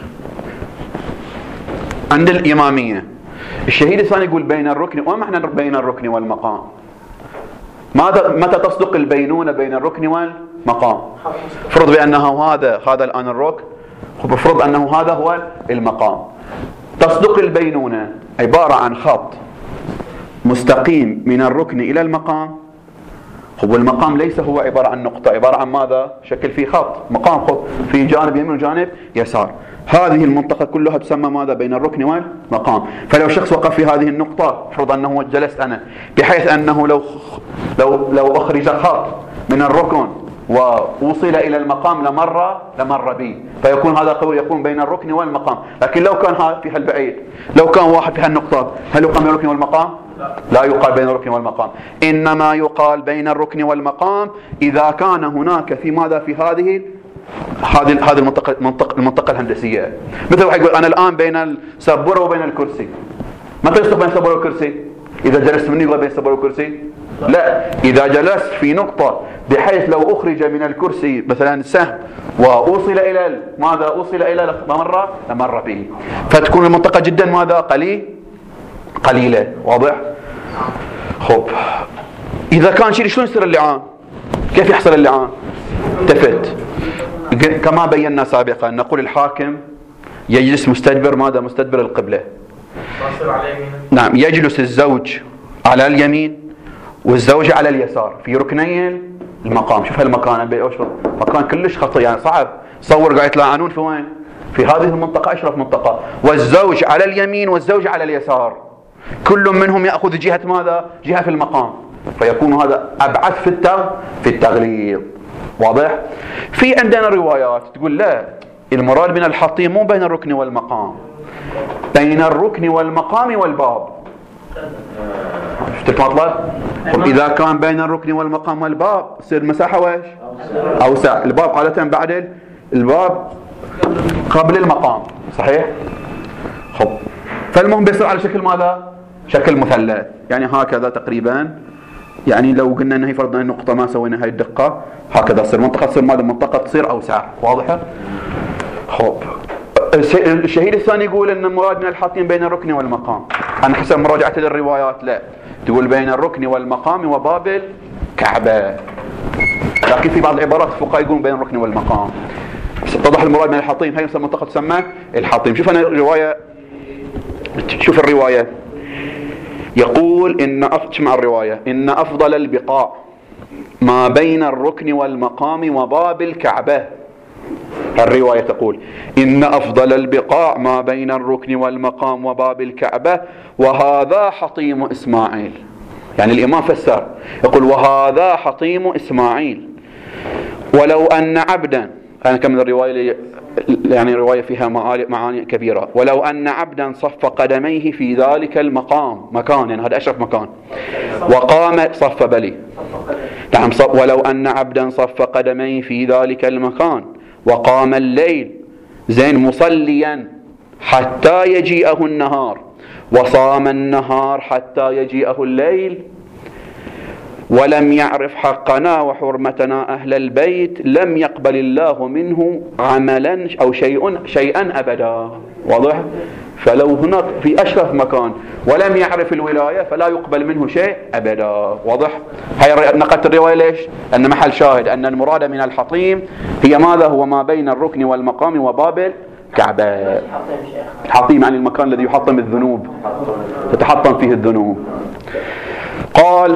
Speaker 1: عند الإمامية الشهيد الثاني يقول بين الركن، وما معنى بين الركن والمقام؟ ماذا متى تصدق البينونة بين الركن والمقام؟ فرض بأنه هذا هذا الآن الركن، خب فرض أنه هذا هو المقام. تصدق البينونة عبارة عن خط مستقيم من الركن إلى المقام. خب المقام ليس هو عبارة عن نقطة، عبارة عن ماذا؟ شكل فيه خط مقام، خب في جانب يمين وجانب يسار. هذه المنطقة كلها تسمى ماذا؟ بين الركن والمقام. فلو شخص وقف في هذه النقطة، فرض أنه جلست أنا، بحيث أنه لو لو لو أخرج خط من الركن ووصل إلى المقام لمر لمر بي، فيكون هذا قول يكون بين الركن والمقام. لكن لو كان في هالبعيد، لو كان واحد في هالنقطة، هل يقام بين الركن والمقام؟ لا يقال بين الركن والمقام، إنما يقال بين الركن والمقام إذا كان هناك في ماذا؟ في هذه هذه هذه المنطقة المنطقة المنطقة الهندسية. مثل واحد يقول أنا الآن بين السبورة وبين الكرسي، متى يصدق بين السبورة والكرسي؟ إذا جلست مني يقول بين السبورة والكرسي؟ لا، إذا جلست في نقطة بحيث لو أخرج من الكرسي مثلا سهم وأوصل إلى ماذا؟ أوصل إلى مرة لمر به، فتكون المنطقة جدا ماذا؟ قليل قليلة، واضح؟ خب إذا كان شيء شلون يصير اللعان؟ كيف يحصل اللعان؟ التفت كما بينا سابقا، نقول الحاكم يجلس مستدبر ماذا؟ مستدبر القبلة. نعم، يجلس الزوج على اليمين والزوجة على اليسار في ركني المقام. شوف هالمكان، مكان كلش خطير، يعني صعب. صور قاعد يتلاعنون في وين؟ في هذه المنطقة، أشرف منطقة، والزوج على اليمين والزوج على اليسار، كل منهم يأخذ جهة ماذا؟ جهة في المقام. فيكون هذا أبعد في في التغليظ. واضح؟ في عندنا روايات تقول لا، المراد من الحطيم مو بين الركن والمقام، بين الركن والمقام والباب. شفت المطلب؟ إذا كان بين الركن والمقام والباب تصير المساحة وإيش؟ أوسع. الباب عادة بعد الباب قبل المقام، صحيح؟ خب، فالمهم بيصير على شكل ماذا؟ شكل مثلث، يعني هكذا تقريبا. يعني لو قلنا انه فرضنا النقطة ما سوينا هاي الدقة، هكذا تصير منطقة، تصير ماذا؟ منطقة تصير أوسع. واضحة؟ خب، الشهيد الثاني يقول ان المراد من الحاطين بين الركن والمقام. انا حسب مراجعة للروايات لا، تقول بين الركن والمقام وباب الكعبة، لكن في بعض العبارات الفقهاء يقولون بين الركن والمقام. اتضح المراد من الحاطين، هاي المنطقة تسمى الحاطين. شوف انا الرواية، شوف الرواية يقول ان اسمع الرواية ان افضل البقاع ما بين الركن والمقام وباب الكعبة. الرواية تقول إن أفضل البقاع ما بين الركن والمقام وباب الكعبة وهذا حطيم إسماعيل. يعني الإمام فسر يقول وهذا حطيم إسماعيل ولو أن عبدا، أنا كمل الرواية يعني رواية فيها معاني كبيرة، ولو أن عبدا صف قدميه في ذلك المقام، مكان يعني هذا أشرف مكان، وقام صف بلي نعم ولو أن عبدا صف قدميه في ذلك المكان وقام الليل زين مصليا حتى يجيئه النهار وصام النهار حتى يجيئه الليل ولم يعرف حقنا وحرمتنا أهل البيت لم يقبل الله منه عملا أو شيء شيئا أبدا. واضح؟ فلو هناك في أشرف مكان ولم يعرف الولاية فلا يقبل منه شيء أبدا. واضح؟ هي نقلت الرواية ليش؟ أن محل شاهد أن المراد من الحطيم هي ماذا؟ هو ما بين الركن والمقام وباب الكعبة. الحطيم يعني المكان الذي يحطم الذنوب، تتحطم فيه الذنوب. قال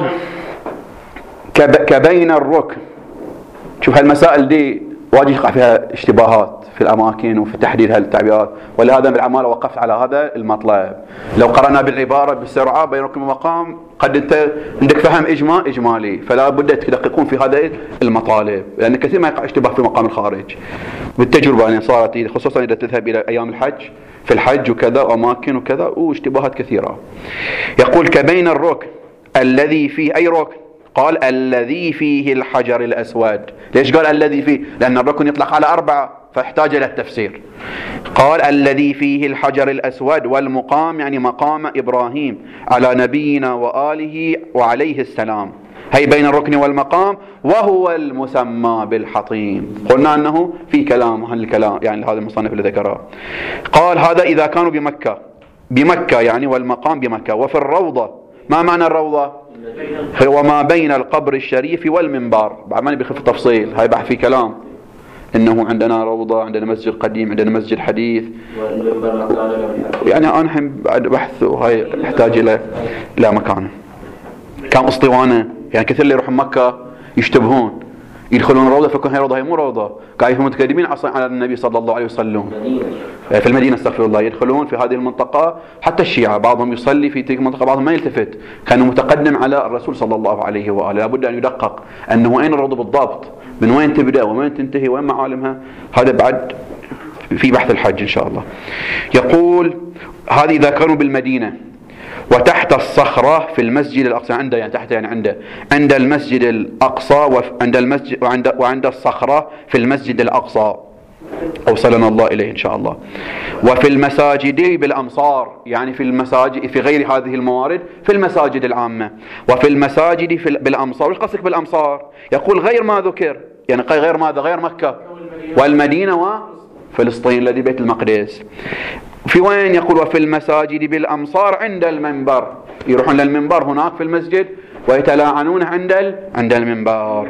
Speaker 1: كبين الركن. شوف هالمسائل دي واجه يقع فيها اشتباهات في الأماكن وفي تحديد هالتعبيرات، ولهذا بالعمالة وقفت على هذا المطلب. لو قرأنا بالعبارة بسرعة بين ركن ومقام قد انت عندك فهم إجماع إجمالي، فلا بد تدققون في هذه المطالب، لأن كثير ما يقع اشتباه في مقام الخارج. بالتجربة يعني صارت خصوصا إذا تذهب إلى أيام الحج، في الحج وكذا وأماكن وكذا واشتباهات كثيرة. يقول كبين الركن الذي فيه أي ركن؟ قال الذي فيه الحجر الأسود. ليش قال الذي فيه؟ لأن الركن يطلق على أربعة فاحتاج إلى التفسير. قال الذي فيه الحجر الأسود والمقام يعني مقام إبراهيم على نبينا وآله وعليه السلام، هي بين الركن والمقام وهو المسمى بالحطيم. قلنا أنه في كلام عن الكلام يعني هذا المصنف اللي ذكره. قال هذا إذا كانوا بمكة، بمكة يعني والمقام بمكة. وفي الروضة، ما معنى الروضة؟ هو ما بين القبر الشريف والمنبر. بعد ما بيخف التفصيل، هاي بعد في كلام انه عندنا روضة، عندنا مسجد قديم، عندنا مسجد حديث، يعني انا الحين بعد بحث وهاي يحتاج الى الى مكانه. كان اسطوانه، يعني كثير اللي يروحون مكة يشتبهون يدخلون الروضة فكون هي روضة، هي مو روضة، قاعدين متقدمين على النبي صلى الله عليه وسلم في المدينة، استغفر الله، يدخلون في هذه المنطقة. حتى الشيعة بعضهم يصلي في تلك المنطقة، بعضهم ما يلتفت، كانوا متقدم على الرسول صلى الله عليه وآله. لابد أن يدقق أنه وين الروضة بالضبط، من وين تبدأ وين تنتهي وين معالمها، هذا بعد في بحث الحج إن شاء الله. يقول هذه إذا كانوا بالمدينة. وتحت الصخرة في المسجد الأقصى، عنده يعني تحت يعني عنده عند المسجد الأقصى وعند المسجد وعند وعند الصخرة في المسجد الأقصى، أوصلنا الله إليه إن شاء الله. وفي المساجد بالأمصار، يعني في المساجد في غير هذه الموارد في المساجد العامة. وفي المساجد في بالأمصار. وش قصدك بالأمصار؟ يقول غير ما ذكر، يعني غير ماذا؟ غير مكة والمدينة وفلسطين الذي بيت المقدس. في وين؟ يقول وفي المساجد بالأمصار عند المنبر، يروحون للمنبر هناك في المسجد ويتلاعنون عند ال... عند المنبر.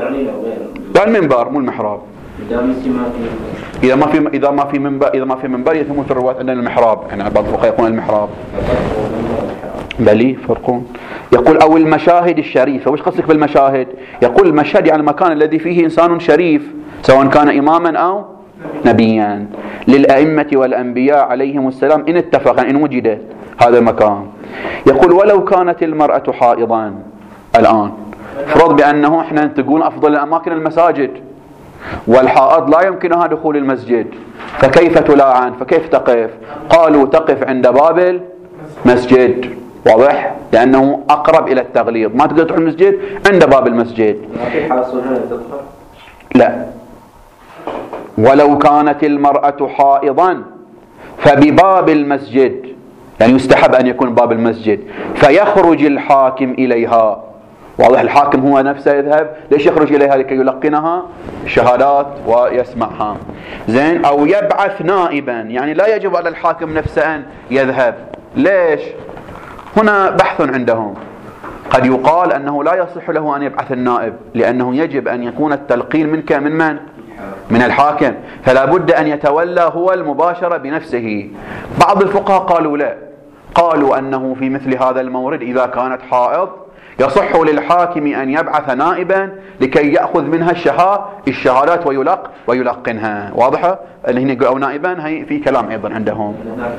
Speaker 1: لا المنبر مو المحراب. إذا ما في إذا ما في منبر إذا ما في منبر يتمون في الروايات عندنا المحراب، يعني بعض الفقهاء يقولون المحراب. بلي فرقون. يقول أو المشاهد الشريفة. وش قصدك بالمشاهد؟ يقول المشهد يعني المكان الذي فيه إنسان شريف سواء كان إماما أو نبيا للأئمة والأنبياء عليهم السلام إن اتفق إن وجدت هذا المكان. يقول ولو كانت المرأة حائضا، الآن فرض بأنه إحنا تقول أفضل الأماكن المساجد، والحائض لا يمكنها دخول المسجد، فكيف تلاعن؟ فكيف تقف؟ قالوا تقف عند باب المسجد، واضح؟ لأنه أقرب إلى التغليظ، ما تقدر تدخل المسجد عند باب المسجد. لا، ولو كانت المرأة حائضا فبباب المسجد، يعني يستحب أن يكون باب المسجد، فيخرج الحاكم إليها. واضح؟ الحاكم هو نفسه يذهب، ليش يخرج إليها؟ لكي يلقنها الشهادات ويسمعها. زين؟ أو يبعث نائبا، يعني لا يجب على الحاكم نفسه أن يذهب. ليش؟ هنا بحث عندهم، قد يقال أنه لا يصح له أن يبعث النائب، لأنه يجب أن يكون التلقين منك من من؟ من الحاكم، فلا بد أن يتولى هو المباشرة بنفسه. بعض الفقهاء قالوا لا، قالوا أنه في مثل هذا المورد إذا كانت حائض يصح للحاكم أن يبعث نائبا لكي يأخذ منها الشها الشهادات ويلق ويلقنها. واضحة؟ اللي هنا يقول أو نائبا، هي في كلام أيضا عندهم.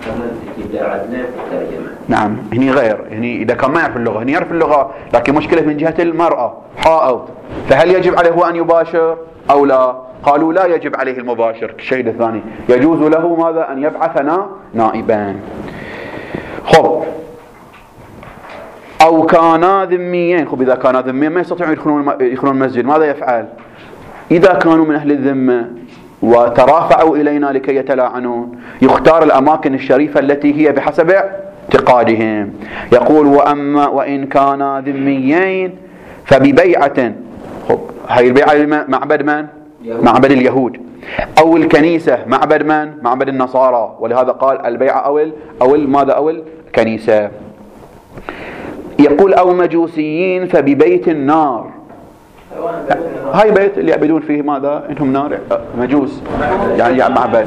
Speaker 1: نعم، هني غير، هني إذا كان ما يعرف اللغة، هني يعرف اللغة، لكن مشكلة من جهة المرأة حائض، فهل يجب عليه هو أن يباشر أو لا؟ قالوا لا يجب عليه المباشر. الشيء الثاني يجوز له ماذا؟ أن يبعثنا نائبان. خب، أو كانا ذميين. خب، إذا كانا ذميين ما يستطيعون يدخلون يدخلون المسجد، ماذا يفعل؟ إذا كانوا من أهل الذمة وترافعوا إلينا لكي يتلاعنون، يختار الأماكن الشريفة التي هي بحسب اعتقادهم. يقول وأما وإن كانا ذميين فببيعة. خب، هاي البيعة معبد من؟ معبد اليهود. أو الكنيسة معبد من؟ معبد النصارى، ولهذا قال البيعة أو ال أو ماذا أو الكنيسة. يقول أو مجوسيين فببيت النار. هاي بيت اللي يعبدون فيه ماذا؟ إنهم نار، مجوس، يعني, يعني معبد.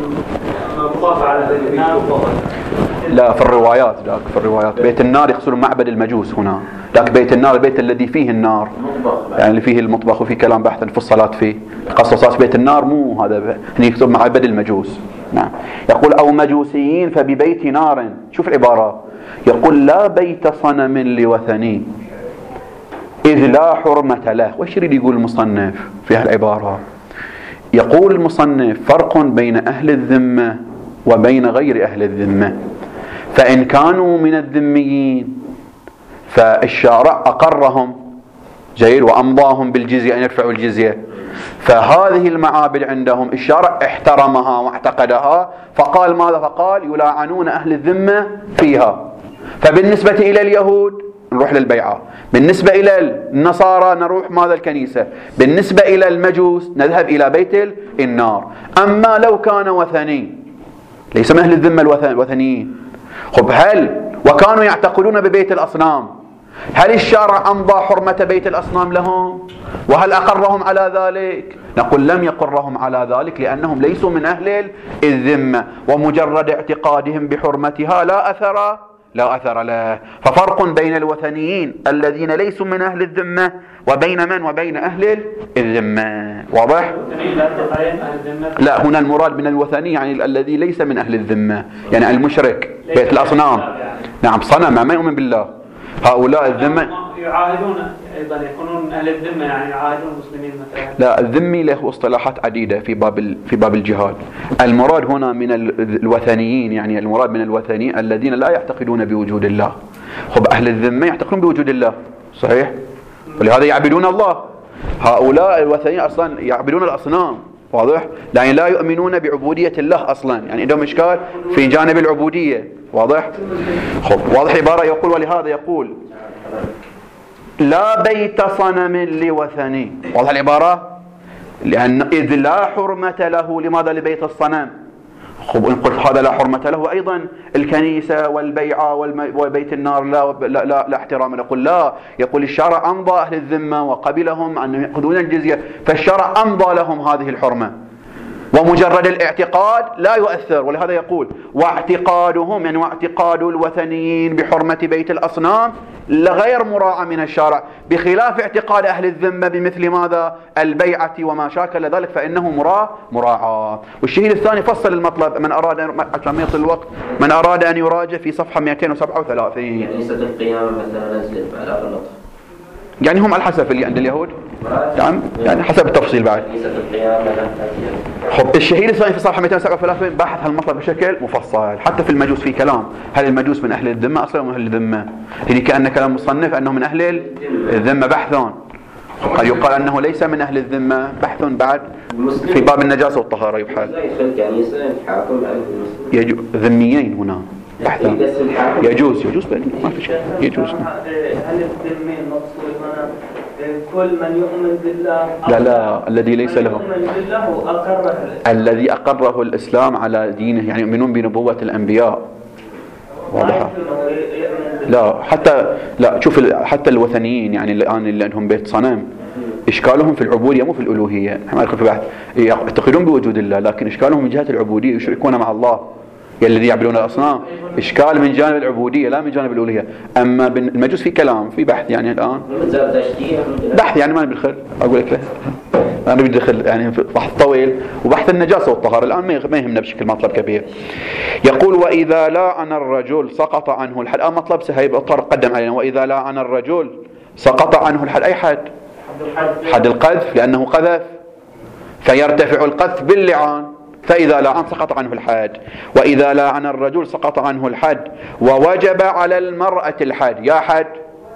Speaker 1: لا، في الروايات ذاك في الروايات بيت النار يقصدون معبد المجوس هنا، ذاك بيت النار البيت الذي فيه النار، يعني اللي فيه المطبخ وفيه كلام بحث في الصلاة فيه. قصصات بيت النار مو هذا، هنا يقصد معبد المجوس. نعم. يقول أو مجوسيين فببيت نار. شوف العبارة، يقول لا بيت صنم لوثني إذ لا حرمة له. وش يريد يقول المصنف في هالعبارة؟ يقول المصنف فرق بين أهل الذمة وبين غير أهل الذمة. فإن كانوا من الذميين فالشارع أقرهم جيد وأمضاهم بالجزية أن يدفعوا الجزية، فهذه المعابد عندهم الشارع احترمها واعتقدها، فقال ماذا؟ فقال يلاعنون أهل الذمة فيها. فبالنسبة إلى اليهود نروح للبيعة، بالنسبة إلى النصارى نروح ماذا؟ الكنيسة، بالنسبة إلى المجوس نذهب إلى بيت النار. أما لو كان وثني ليس من أهل الذمة الوثنيين، خب هل وكانوا يعتقدون ببيت الأصنام، هل الشارع أمضى حرمة بيت الأصنام لهم؟ وهل أقرهم على ذلك؟ نقول لم يقرهم على ذلك، لأنهم ليسوا من أهل الذمة، ومجرد اعتقادهم بحرمتها لا أثر لا أثر له. ففرق بين الوثنيين الذين ليسوا من أهل الذمة وبين من؟ وبين أهل الذمة. واضح؟ لا، هنا المراد من الوثني يعني الذي ليس من أهل الذمة، يعني المشرك بيت الأصنام. نعم، صنم ما يؤمن بالله. هؤلاء الذمة
Speaker 3: يعاهدون أيضا، يكونون أهل الذمة، يعني يعاهدون المسلمين مثلا.
Speaker 1: لا، الذمي له اصطلاحات عديدة في باب في باب الجهاد. المراد هنا من الوثنيين، يعني المراد من الوثنيين الذين لا يعتقدون بوجود الله. خب، أهل الذمة يعتقدون بوجود الله، صحيح؟ ولهذا يعبدون الله. هؤلاء الوثنيين أصلا يعبدون الأصنام، واضح؟ يعني لا يؤمنون بعبودية الله أصلا، يعني عندهم إشكال في جانب العبودية. واضح؟ خب، واضح عبارة. يقول ولهذا يقول لا بيت صنم لوثني. واضح العبارة؟ لأن إذ لا حرمة له. لماذا لبيت الصنم؟ خب، إن قلت هذا لا حرمة له، أيضا الكنيسة والبيعة وبيت النار لا لا لا, لا احترام. نقول لا، يقول الشرع أمضى أهل الذمة وقبلهم أن يأخذون الجزية، فالشرع أمضى لهم هذه الحرمة، ومجرد الاعتقاد لا يؤثر. ولهذا يقول واعتقادهم، يعني واعتقاد الوثنيين بحرمة بيت الأصنام لغير مراعى من الشارع، بخلاف اعتقاد أهل الذمة بمثل ماذا؟ البيعة وما شاكل ذلك، فإنه مراعى مراعى. والشهيد الثاني فصل المطلب، من أراد عشان يصل الوقت، من أراد أن يراجع في صفحة مئتين وسبعة وثلاثين.
Speaker 2: كنيسة القيامة مثلا نزلت بآلاف اللطف.
Speaker 1: يعني هم على حسب اللي عند اليهود نعم يعني حسب التفصيل بعد. خب الشهيد الثاني في صفحة مئتين وسبعة وثلاثين بحث هالمطلب بشكل مفصل. حتى في المجوس في كلام هل المجوس من أهل الذمة أصلا من أهل الذمة، يعني كأن كلام مصنف أنه من أهل الذمة بحثون، قد يقال أنه ليس من أهل الذمة بحث بعد في باب النجاسة والطهارة يبحث. يجو ذميين هنا بحثا يجوز يجوز ما في شيء يجوز.
Speaker 3: هل الذمي المقصود هنا كل من يؤمن بالله؟
Speaker 1: لا لا الذي ليس له
Speaker 3: أقره
Speaker 1: الذي أقره الإسلام على دينه، يعني يؤمنون بنبوة الأنبياء. واضحة؟ لا حتى لا شوف حتى الوثنيين يعني الآن اللي عندهم بيت صنم إشكالهم في العبودية مو في الألوهية. ما يدخل في بحث يعتقدون بوجود الله لكن إشكالهم من جهة العبودية يشركون مع الله الذي يعبدون الأصنام. إشكال من جانب العبودية لا من جانب الألوهية. أما المجوس في كلام في بحث يعني الآن بحث يعني ما ندخل أقول لك له أنا بدي أدخل يعني بحث طويل وبحث النجاسة والطهارة الآن ما يهمنا بشكل مطلب كبير. يقول وإذا لعن الرجل سقط عنه الحد. الآن مطلب سهيب أطر قدم علينا وإذا لعن الرجل سقط عنه الحد. أي حد؟ حد القذف لأنه قذف فيرتفع القذف باللعان، فإذا لعن سقط عنه الحد. وإذا لعن الرجل سقط عنه الحد ووجب على المرأة الحد. يا حد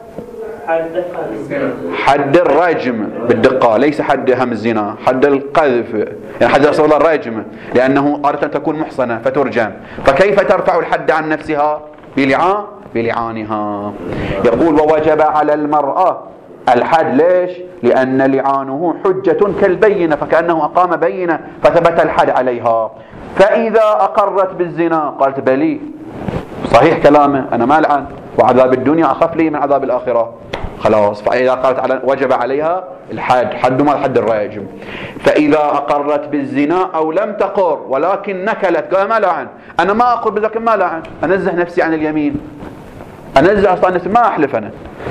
Speaker 1: حد الرجم بالدقة ليس حد هم الزنا، حد القذف يعني حد أصل الرجم لأنه أردت أن تكون محصنة فترجم. فكيف ترفع الحد عن نفسها؟ بلعان بلعانها. يقول ووجب على المرأة الحد. ليش؟ لأن لعانه حجة كالبينة فكأنه أقام بينة فثبت الحد عليها. فإذا أقرت بالزنا قالت بلي صحيح كلامه أنا ما لعن وعذاب الدنيا أخف لي من عذاب الآخرة خلاص. فإذا قالت على وجب عليها الحد حد ما حد الرجم. فإذا أقرت بالزنا أو لم تقر ولكن نكلت قال ما لعن أنا ما أقر بذلك ما لعن أنزه نفسي عن اليمين أنزه أصلا نفسي ما أحلف أنا.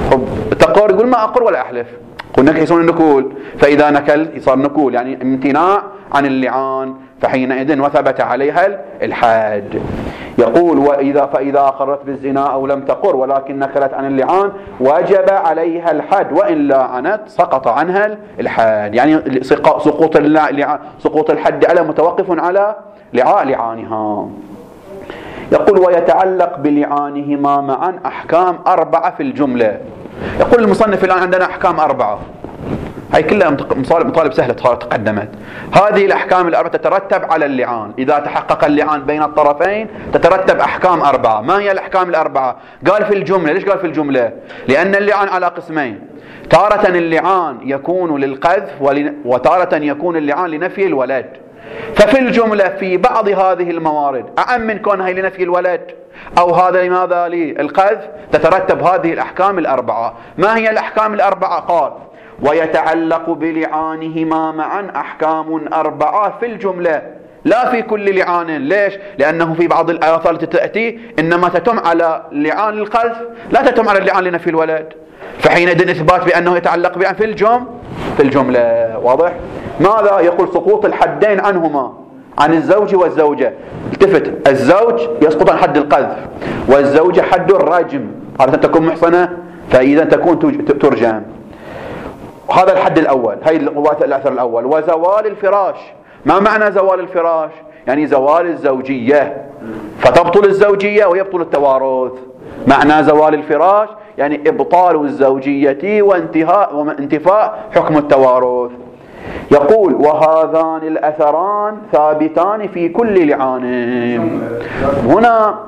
Speaker 1: تقر يقول ما أقر ولا أحلف قلنا يصير النكول. فإذا نكل يصير نكول يعني امتناع عن اللعان فحينئذ وثبت عليها الحد. يقول وإذا فإذا أقرت بالزنا أو لم تقر ولكن نكلت عن اللعان وجب عليها الحد وإن لعنت سقط عنها الحد. يعني سقوط سقوط الحد على متوقف على لعانها. يقول ويتعلق بلعانهما معا أحكام أربعة في الجملة. يقول المصنف الآن عندنا أحكام أربعة هاي كلها مطالب سهلة تقدمت. هذه الأحكام الأربعة تترتب على اللعان. إذا تحقق اللعان بين الطرفين تترتب أحكام أربعة. ما هي الأحكام الأربعة؟ قال في الجملة. ليش قال في الجملة؟ لأن اللعان على قسمين. تارة اللعان يكون للقذف وتارة يكون اللعان لنفي الولد. ففي الجملة في بعض هذه الموارد أعم من كونها لنفي الولد أو هذا لماذا للقذف تترتب هذه الأحكام الأربعة. ما هي الأحكام الأربعة؟ قال ويتعلق بلعانهما معا أحكام أربعة في الجملة لا في كل لعان. ليش؟ لأنه في بعض الآثار التي تأتي إنما تتم على لعان القذف لا تتم على اللعان لنفي الولد فحينئذ إثبات بأنه يتعلق بأن في الجم في الجملة. واضح؟ ماذا يقول؟ سقوط الحدين عنهما عن الزوج والزوجة. التفت الزوج يسقط عن حد القذف والزوجة حد الرجم عادة تكون محصنة فإذا تكون ترجم. هذا الحد الأول هاي الأثر الأول. وزوال الفراش. ما معنى زوال الفراش؟ يعني زوال الزوجية فتبطل الزوجية ويبطل التوارث. معنى زوال الفراش يعني إبطال الزوجية وانتهاء وانتفاء حكم التوارث. يقول وهذان الأثران ثابتان في كل لعان. هنا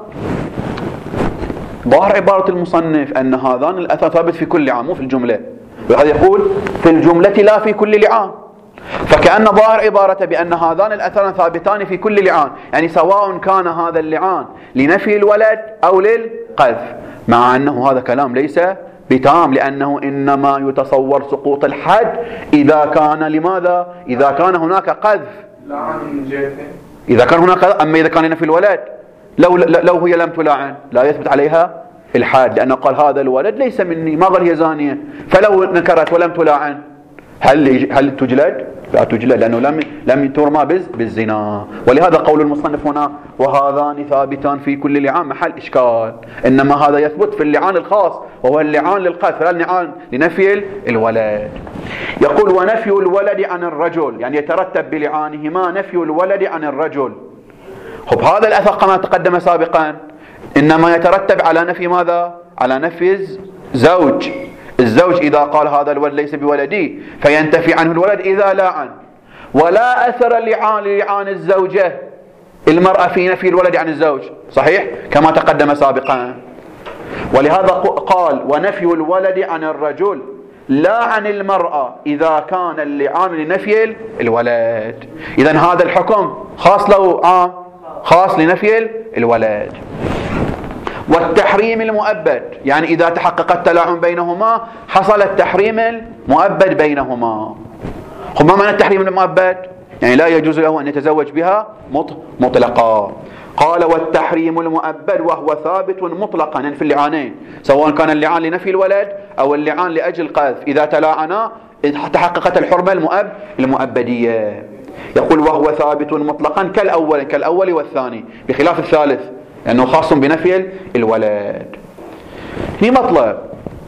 Speaker 1: ظاهر عبارة المصنف أن هذان الأثر ثابت في كل لعان مو في الجملة. وهذا يقول في الجملة لا في كل لعان. فكأن ظاهر عبارة بأن هذان الأثران ثابتان في كل لعان يعني سواء كان هذا اللعان لنفي الولد أو للقذف. مع أنه هذا كلام ليس بتام لأنه إنما يتصور سقوط الحد إذا كان لماذا؟ إذا كان هناك قذف إذا كان هناك. أما إذا كان لنفي الولد لو, لو هي لم تلاعن لا يثبت عليها الحاد لأنه قال هذا الولد ليس مني ما غير هي زانية. فلو نكرت ولم تلاعن هل هل تجلد؟ لا تجلد لأنه لم لم ترمى بالزنا. ولهذا قول المصنف هنا وهذان ثابتان في كل لعان محل إشكال، إنما هذا يثبت في اللعان الخاص وهو اللعان للقذف لا اللعان لنفي الولد. يقول ونفي الولد عن الرجل، يعني يترتب بلعانهما نفي الولد عن الرجل. خب هذا الأثر كما تقدم سابقا إنما يترتب على نفي ماذا؟ على نفي الزوج. الزوج إذا قال هذا الولد ليس بولدي فينتفي عنه الولد إذا لاعن، ولا أثر اللعان للعان الزوجة المرأة في نفي الولد عن الزوج، صحيح كما تقدم سابقا. ولهذا قال ونفي الولد عن الرجل لا عن المرأة إذا كان اللعان لنفي الولد. إذن هذا الحكم خاص له عام، خاص لنفي الولد. والتحريم المؤبد، يعني إذا تحقق التلاعن بينهما حصل التحريم المؤبد بينهما. خب ما معنى التحريم المؤبد؟ يعني لا يجوز له أن يتزوج بها مطلقا. قال والتحريم المؤبد وهو ثابت مطلقا، يعني في اللعانين سواء كان اللعان لنفي الولد أو اللعان لأجل القذف، إذا تلاعنا تحققت الحرمة المؤب المؤبدية. يقول وهو ثابت مطلقا كالأول كالأول والثاني بخلاف الثالث لأنه خاص بنفي الولد. في مطلب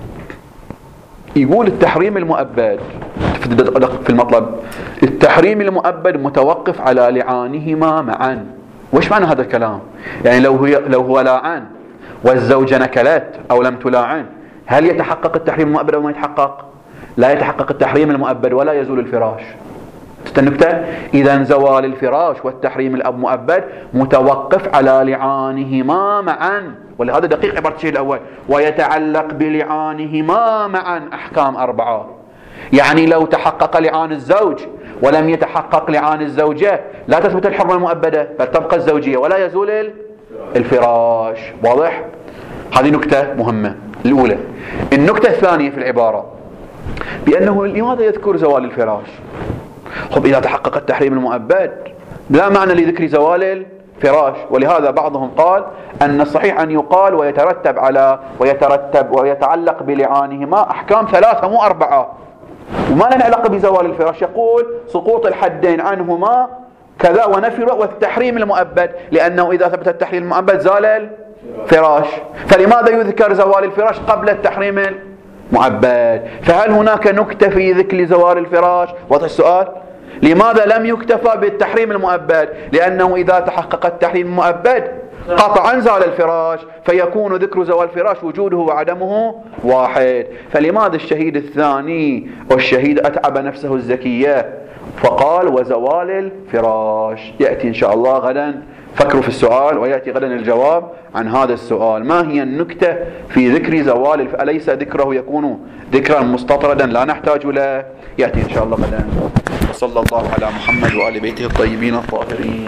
Speaker 1: يقول التحريم المؤبد في المطلب التحريم المؤبد متوقف على لعانهما معا. وش معنى هذا الكلام؟ يعني لو هي لو هو لاعن والزوجة نكلت أو لم تلاعن هل يتحقق التحريم المؤبد أو ما يتحقق؟ لا يتحقق التحريم المؤبد ولا يزول الفراش. النكتة إذا زوال الفراش والتحريم المؤبد متوقف على لعانهما معا. ولهذا دقيق عبارة الشيء الأول ويتعلق بلعانهما معا أحكام أربعة. يعني لو تحقق لعان الزوج ولم يتحقق لعان الزوجة لا تثبت الحرمة المؤبدة بل تبقى الزوجية ولا يزول الفراش. واضح؟ هذه نكتة مهمة الأولى. النكتة الثانية في العبارة بأنه لماذا يذكر زوال الفراش؟ خب إذا تحقق التحريم المؤبد لا معنى لذكر زوال الفراش. ولهذا بعضهم قال أن الصحيح أن يقال ويترتب على ويترتب ويتعلق بلعانهما أحكام ثلاثة مو أربعة، وما لنا علاقة بزوال الفراش. يقول سقوط الحدين عنهما كذا ونفي والتحريم المؤبد، لأنه إذا ثبت التحريم المؤبد زال الفراش، فلماذا يذكر زوال الفراش قبل التحريم المؤبد؟ فهل هناك نكتة في ذكر زوال الفراش؟ واضح السؤال؟ لماذا لم يكتفى بالتحريم المؤبد؟ لأنه إذا تحقق التحريم المؤبد قطعا زال الفراش، فيكون ذكر زوال الفراش وجوده وعدمه واحد. فلماذا الشهيد الثاني والشهيد أتعب نفسه الزكية فقال وزوال الفراش؟ يأتي إن شاء الله غدا، فكروا في السؤال ويأتي غدا الجواب عن هذا السؤال. ما هي النكتة في ذكر زوال الفراش؟ أليس ذكره يكون ذكرا مستطردا لا نحتاج له؟ يأتي إن شاء الله غدا. وصلى الله على محمد وآل بيته الطيبين الطاهرين.